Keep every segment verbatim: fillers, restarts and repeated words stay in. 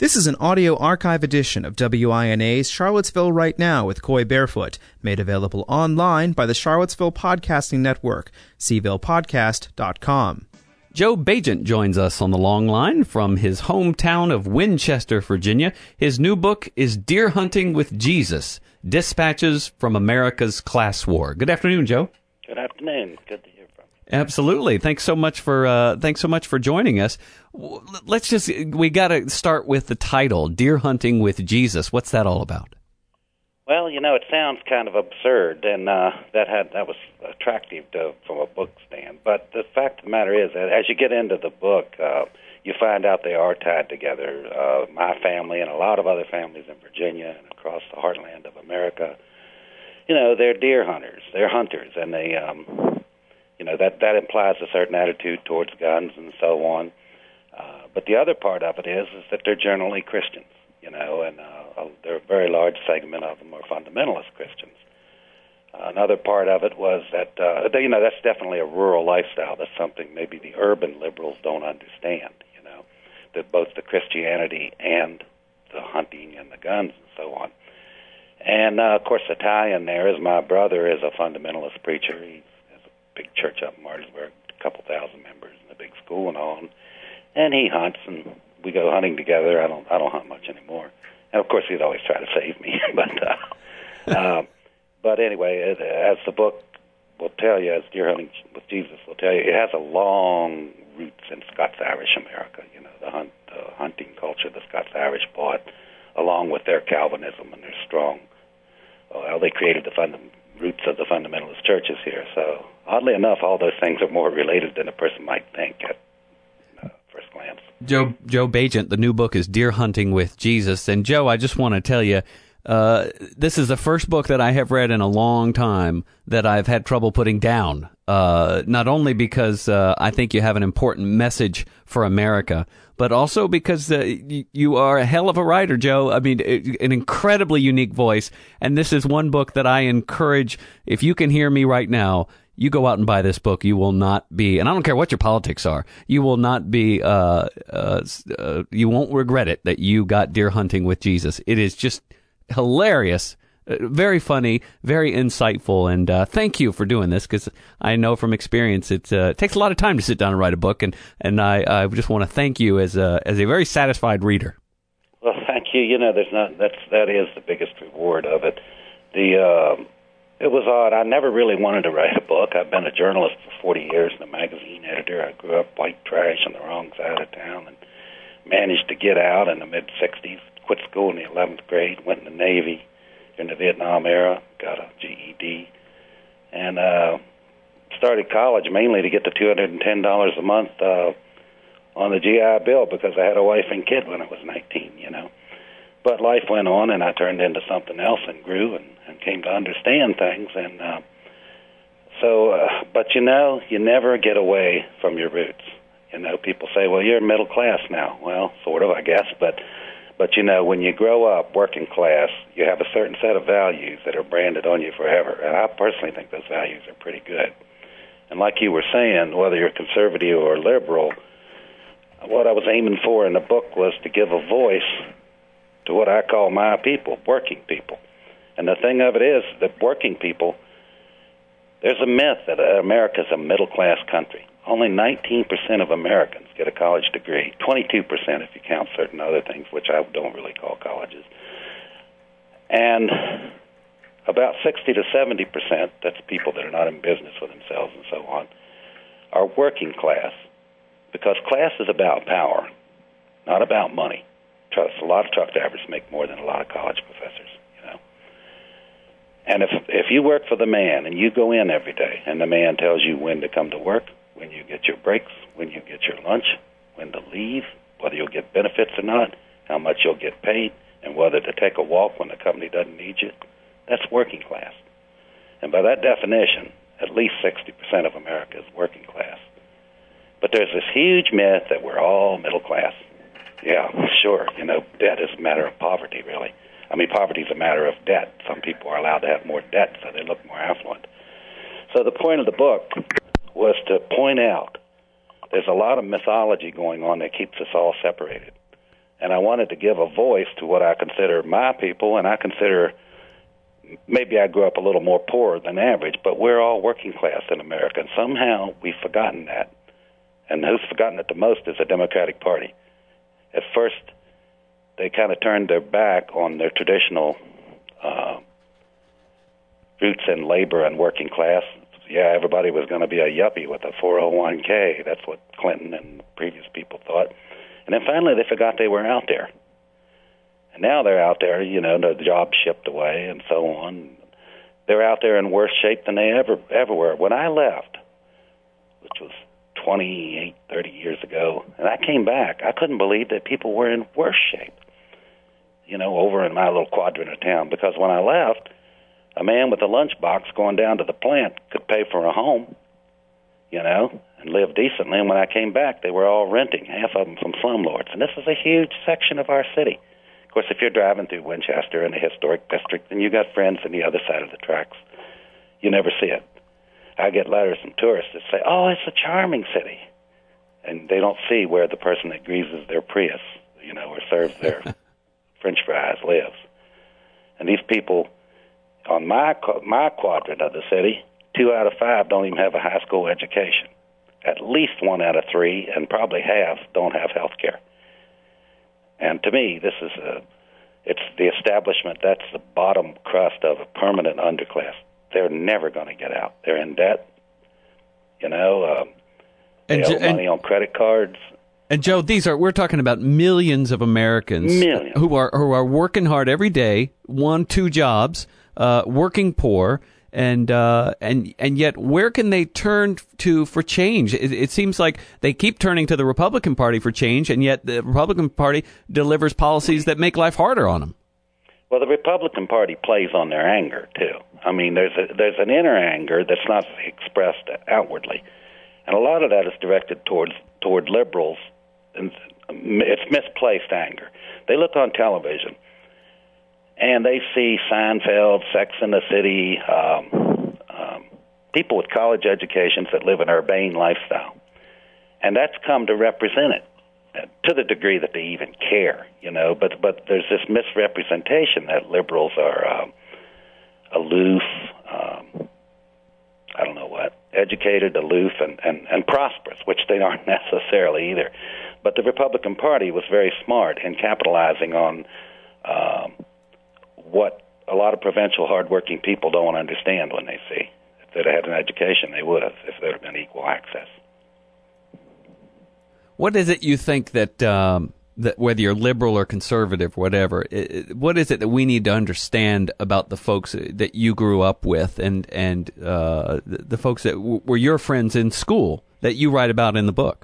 This is an audio archive edition of W I N A's Charlottesville Right Now with Coy Barefoot, made available online by the Charlottesville Podcasting Network, c ville podcast dot com. Joe Bagent joins us on the long line from his hometown of Winchester, Virginia. His new book is Deer Hunting with Jesus, Dispatches from America's Class War. Good afternoon, Joe. Good afternoon. Good to hear from you. Absolutely. Thanks so much for uh, thanks so much for joining us. Let's just we got to start with the title, Deer Hunting with Jesus. What's that all about? Well, you know, it sounds kind of absurd, and uh, that had that was attractive to, from a book stand. But the fact of the matter is that as you get into the book, uh, you find out they are tied together. Uh, my family and a lot of other families in Virginia and across the heartland of America, you know, they're deer hunters. They're hunters, and they, um, you know, that that implies a certain attitude towards guns and so on. Uh, but the other part of it is is that they're generally Christians, you know, and uh, they're a very large segment of them are fundamentalist Christians. Uh, another part of it was that, uh, they, you know, that's definitely a rural lifestyle. That's something maybe the urban liberals don't understand, you know, that both the Christianity and the hunting and the guns and so on. And, uh, of course, the tie-in there is my brother is a fundamentalist preacher. He has a big church up in Martinsburg, a couple thousand members, and a big school and all. And he hunts, and we go hunting together. I don't I don't hunt much anymore. And, of course, he'd always try to save me. but uh, uh, but anyway, as the book will tell you, as Deer Hunting with Jesus will tell you, it has a long roots in Scots-Irish America, you know, the, hunt, the hunting culture the Scots-Irish brought, along with their Calvinism and their strong, well, they created the funda- roots of the fundamentalist churches here. So, oddly enough, all those things are more related than a person might think at first glance. Joe Joe Bagent, the new book is Deer Hunting with Jesus. And Joe, I just want to tell you, uh, this is the first book that I have read in a long time that I've had trouble putting down. Uh, not only because uh, I think you have an important message for America, but also because uh, y- you are a hell of a writer, Joe. I mean, an incredibly unique voice. And this is one book that I encourage, if you can hear me right now, you go out and buy this book. You will not be, and I don't care what your politics are, you will not be, uh, uh, uh, you won't regret it that you got Deer Hunting with Jesus. It is just hilarious, uh, very funny, very insightful, and uh, thank you for doing this, because I know from experience it uh, takes a lot of time to sit down and write a book, and, and I, I just want to thank you as a, as a very satisfied reader. Well, thank you. You know, there's not, that's, that is the biggest reward of it. The, uh, It was odd. I never really wanted to write a book. I've been a journalist for forty years and a magazine editor. I grew up white trash on the wrong side of town and managed to get out in the mid-sixties, quit school in the eleventh grade, went in the Navy in the Vietnam era, got a G E D, and uh, started college mainly to get the two hundred ten dollars a month uh, on the G I Bill because I had a wife and kid when I was nineteen, you know. But life went on, and I turned into something else and grew and, and came to understand things. And uh, so, uh, but you know, you never get away from your roots. You know, people say, well, you're middle class now. Well, sort of, I guess. But, but you know, when you grow up working class, you have a certain set of values that are branded on you forever. And I personally think those values are pretty good. And like you were saying, whether you're conservative or liberal, what I was aiming for in the book was to give a voice to what I call my people, working people. And the thing of it is that working people, there's a myth that America's a middle-class country. Only nineteen percent of Americans get a college degree, twenty-two percent if you count certain other things, which I don't really call colleges. And about sixty to seventy percent, that's people that are not in business with themselves and so on, are working class, because class is about power, not about money. A lot of truck drivers make more than a lot of college professors, you know. And if if you work for the man and you go in every day and the man tells you when to come to work, when you get your breaks, when you get your lunch, when to leave, whether you'll get benefits or not, how much you'll get paid, and whether to take a walk when the company doesn't need you, that's working class. And by that definition, at least sixty percent of America is working class. But there's this huge myth that we're all middle class. Yeah, sure. You know, debt is a matter of poverty, really. I mean, poverty is a matter of debt. Some people are allowed to have more debt, so they look more affluent. So the point of the book was to point out there's a lot of mythology going on that keeps us all separated. And I wanted to give a voice to what I consider my people, and I consider maybe I grew up a little more poor than average, but we're all working class in America, and somehow we've forgotten that. And who's forgotten it the most is the Democratic Party. At first, they kind of turned their back on their traditional uh, roots in labor and working class. Yeah, everybody was going to be a yuppie with a four oh one k. That's what Clinton and previous people thought. And then finally they forgot they were out there. And now they're out there, you know, the jobs shipped away and so on. They're out there in worse shape than they ever ever were. When I left, which was twenty-eight, thirty years ago, and I came back, I couldn't believe that people were in worse shape, you know, over in my little quadrant of town. Because when I left, a man with a lunchbox going down to the plant could pay for a home, you know, and live decently. And when I came back, they were all renting, half of them from slumlords. And this is a huge section of our city. Of course, if you're driving through Winchester in the historic district and you got friends on the other side of the tracks, you never see it. I get letters from tourists that say, oh, it's a charming city. And they don't see where the person that greases their Prius, you know, or serves their French fries lives. And these people on my my quadrant of the city, two out of five don't even have a high school education. At least one out of three, and probably half, don't have health care. And to me, this is a, it's the establishment. That's the bottom crust of a permanent underclass. They're never going to get out. They're in debt. You know, um, they and, owe money and, on credit cards. And Joe, these are we're talking about millions of Americans millions. who are who are working hard every day, one, two jobs, uh, working poor. And uh, and and yet, where can they turn to for change? It, it seems like they keep turning to the Republican Party for change, and yet the Republican Party delivers policies that make life harder on them. Well, the Republican Party plays on their anger too. I mean, there's a, there's an inner anger that's not expressed outwardly, and a lot of that is directed towards toward liberals, and it's misplaced anger. They look on television, and they see Seinfeld, Sex and the City, um, um, people with college educations that live an urbane lifestyle. And that's come to represent it, uh, to the degree that they even care, you know. But but there's this misrepresentation that liberals are um, aloof, um, I don't know what, educated, aloof, and, and, and prosperous, which they aren't necessarily either. But the Republican Party was very smart in capitalizing on Um, what a lot of provincial, hardworking people don't understand when they see. If they'd had an education, they would have, if there had been equal access. What is it you think that, um, that whether you're liberal or conservative, whatever, it, what is it that we need to understand about the folks that you grew up with and, and uh, the, the folks that w- were your friends in school that you write about in the book?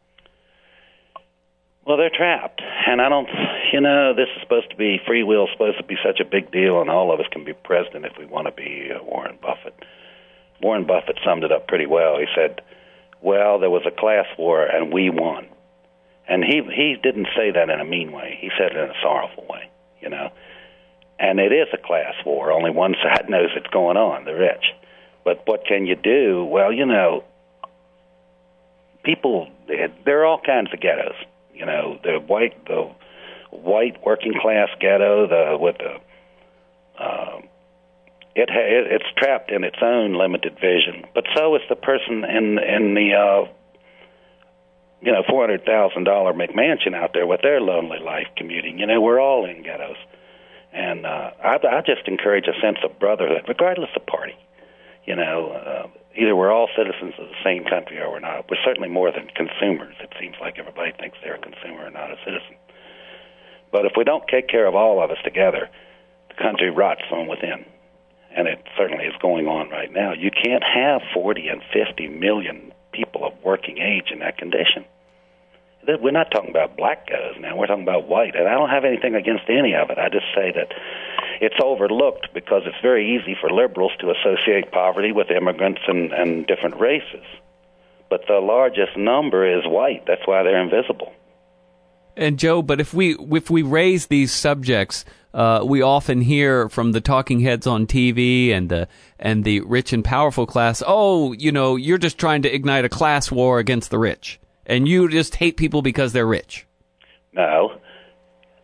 Well, they're trapped, and I don't, you know, this is supposed to be, free will is supposed to be such a big deal, and all of us can be president if we want to be uh, Warren Buffett. Warren Buffett summed it up pretty well. He said, well, there was a class war, and we won. And he he didn't say that in a mean way. He said it in a sorrowful way, you know. And it is a class war. Only one side knows it's going on, the rich. But what can you do? Well, you know, people, there are all kinds of ghettos. You know, the white, the white working class ghetto, the with the, uh, it ha- it's trapped in its own limited vision. But so is the person in in the, uh, you know, four hundred thousand dollar McMansion out there with their lonely life commuting. You know, we're all in ghettos, and uh, I, I just encourage a sense of brotherhood, regardless of party. You know. Uh, Either we're all citizens of the same country or we're not. We're certainly more than consumers. It seems like everybody thinks they're a consumer and not a citizen. But if we don't take care of all of us together, the country rots from within. And it certainly is going on right now. You can't have forty and fifty million people of working age in that condition. We're not talking about black guys now. We're talking about white. And I don't have anything against any of it. I just say that it's overlooked because it's very easy for liberals to associate poverty with immigrants and, and different races. But the largest number is white. That's why they're invisible. And Joe, but if we if we raise these subjects, uh, we often hear from the talking heads on T V and the and the rich and powerful class, oh, you know, you're just trying to ignite a class war against the rich, and you just hate people because they're rich. No.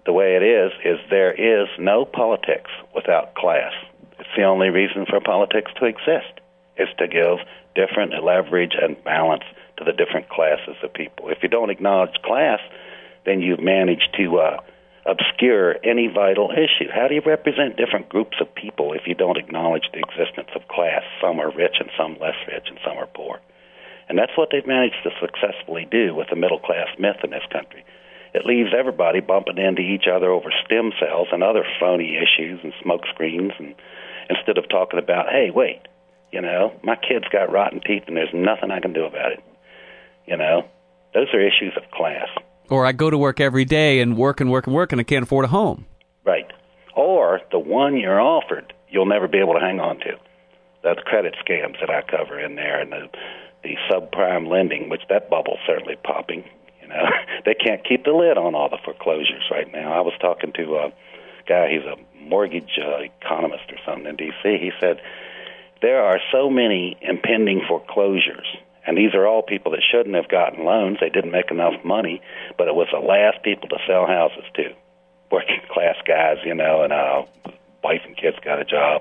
the way it is, is there is no politics without class. It's the only reason for politics to exist, is to give different leverage and balance to the different classes of people. If you don't acknowledge class, then you've managed to uh, obscure any vital issue. How do you represent different groups of people if you don't acknowledge the existence of class? Some are rich and some less rich and some are poor. And that's what they've managed to successfully do with the middle-class myth in this country. It leaves everybody bumping into each other over stem cells and other phony issues and smoke screens, and instead of talking about, hey, wait, you know, my kid's got rotten teeth and there's nothing I can do about it. You know, those are issues of class. Or I go to work every day and work and work and work and I can't afford a home. Right. Or the one you're offered, you'll never be able to hang on to. The credit scams that I cover in there, and the, the subprime lending, which that bubble's certainly popping. You know, they can't keep the lid on all the foreclosures right now. I was talking to a guy, he's a mortgage uh, economist or something in D C He said, there are so many impending foreclosures, and these are all people that shouldn't have gotten loans. They didn't make enough money, but it was the last people to sell houses to. Working class guys, you know, and uh, wife and kids got a job,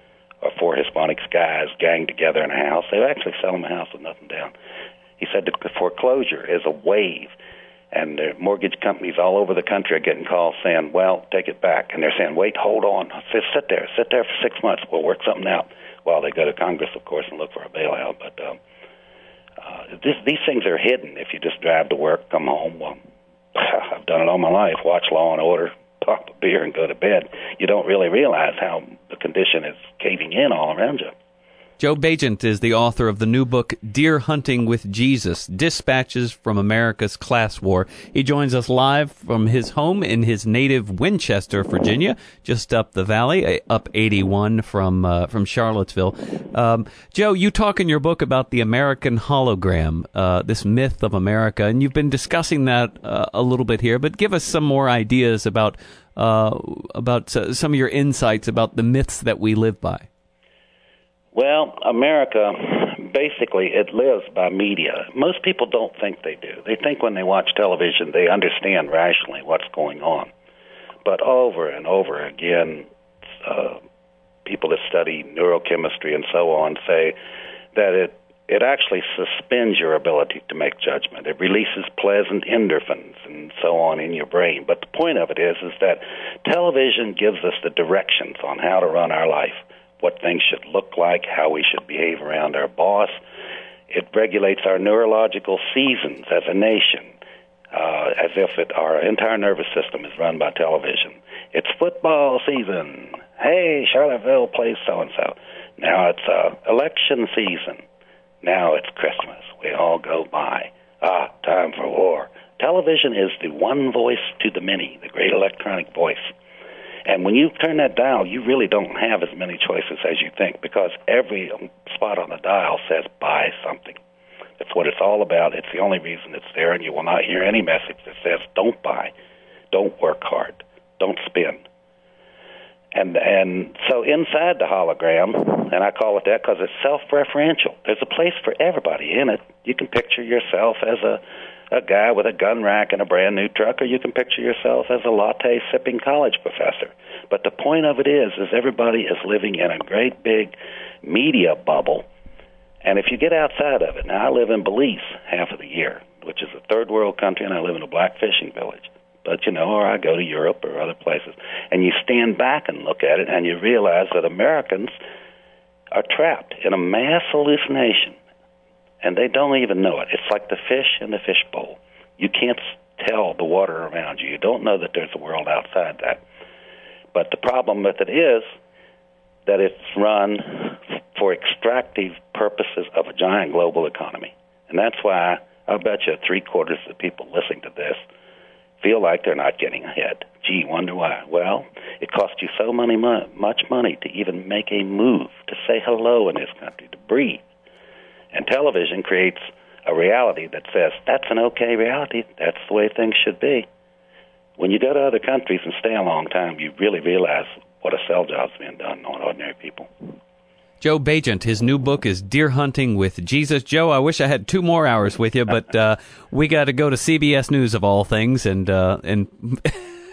or four Hispanic guys ganged together in a house. They actually sell them a house with nothing down. He said the foreclosure is a wave, and the mortgage companies all over the country are getting calls saying, well, take it back. And they're saying, wait, hold on, just sit there, sit there for six months. We'll work something out. Well, they go to Congress, of course, and look for a bailout. But um, uh, this, these things are hidden if you just drive to work, come home. Well, I've done it all my life, watch Law and Order, pop a beer, and go to bed. You don't really realize how the condition is caving in all around you. Joe Bagent is the author of the new book, Deer Hunting with Jesus, Dispatches from America's Class War. He joins us live from his home in his native Winchester, Virginia, just up the valley, up eighty-one from uh, from Charlottesville. Um, Joe, you talk in your book about the American hologram, uh, this myth of America, and you've been discussing that uh, a little bit here, but give us some more ideas about, uh, about uh, some of your insights about the myths that we live by. Well, America, basically, it lives by media. Most people don't think they do. They think when they watch television, they understand rationally what's going on. But over and over again, uh, people that study neurochemistry and so on say that it, it actually suspends your ability to make judgment. It releases pleasant endorphins and so on in your brain. But the point of it is, is that television gives us the directions on how to run our life, what things should look like, how we should behave around our boss. It regulates our neurological seasons as a nation, uh, as if it, our entire nervous system is run by television. It's football season. Hey, Charlottesville plays so-and-so. Now it's uh, election season. Now it's Christmas. We all go by. Ah, time for war. Television is the one voice to the many, the great electronic voice. And when you turn that dial, you really don't have as many choices as you think, because every spot on the dial says buy something. That's what it's all about. It's the only reason it's there, and you will not hear any message that says don't buy, don't work hard, don't spend. And and so inside the hologram, and I call it that because it's self-referential, there's a place for everybody in it. You can picture yourself as a a guy with a gun rack and a brand new truck, or you can picture yourself as a latte-sipping college professor. But the point of it is, is everybody is living in a great big media bubble, and if you get outside of it, now I live in Belize half of the year, which is a third world country, and I live in a black fishing village. But, you know, or I go to Europe or other places, and you stand back and look at it, and you realize that Americans are trapped in a mass hallucination, and they don't even know it. It's like the fish in the fish bowl. You can't tell the water around you. You don't know that there's a world outside that. But the problem with it is that it's run for extractive purposes of a giant global economy. And that's why I bet you three-quarters of the people listening to this feel like they're not getting ahead. Gee, wonder why. Well, it costs you so money, much money to even make a move, to say hello in this country, to breathe. And television creates a reality that says, that's an okay reality, that's the way things should be. When you go to other countries and stay a long time, you really realize what a sell job's being done on ordinary people. Joe Bagent, his new book is Deer Hunting with Jesus. Joe, I wish I had two more hours with you, but uh, we got to go to C B S News of all things, and uh, and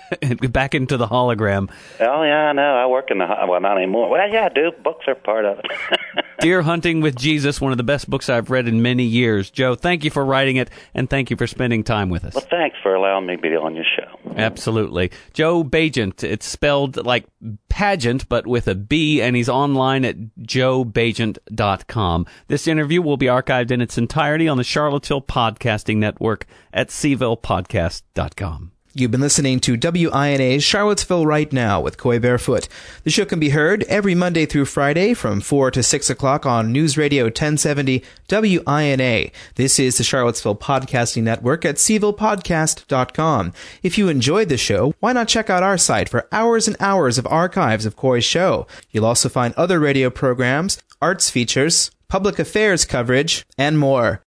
back into the hologram. Oh, yeah, I know. I work in the, well, not anymore. Well, yeah, I do. Books are part of it. Deer Hunting with Jesus, one of the best books I've read in many years. Joe, thank you for writing it, and thank you for spending time with us. Well, thanks for allowing me to be on your show. Absolutely. Joe Bagent, it's spelled like pageant, but with a B, and he's online at joe bagent dot com. This interview will be archived in its entirety on the Charlottesville Podcasting Network at c ville podcast dot com. You've been listening to W I N A's Charlottesville Right Now with Coy Barefoot. The show can be heard every Monday through Friday from four to six o'clock on News Radio ten seventy W I N A. This is the Charlottesville Podcasting Network at c ville podcast dot com. If you enjoyed the show, why not check out our site for hours and hours of archives of Coy's show? You'll also find other radio programs, arts features, public affairs coverage, and more.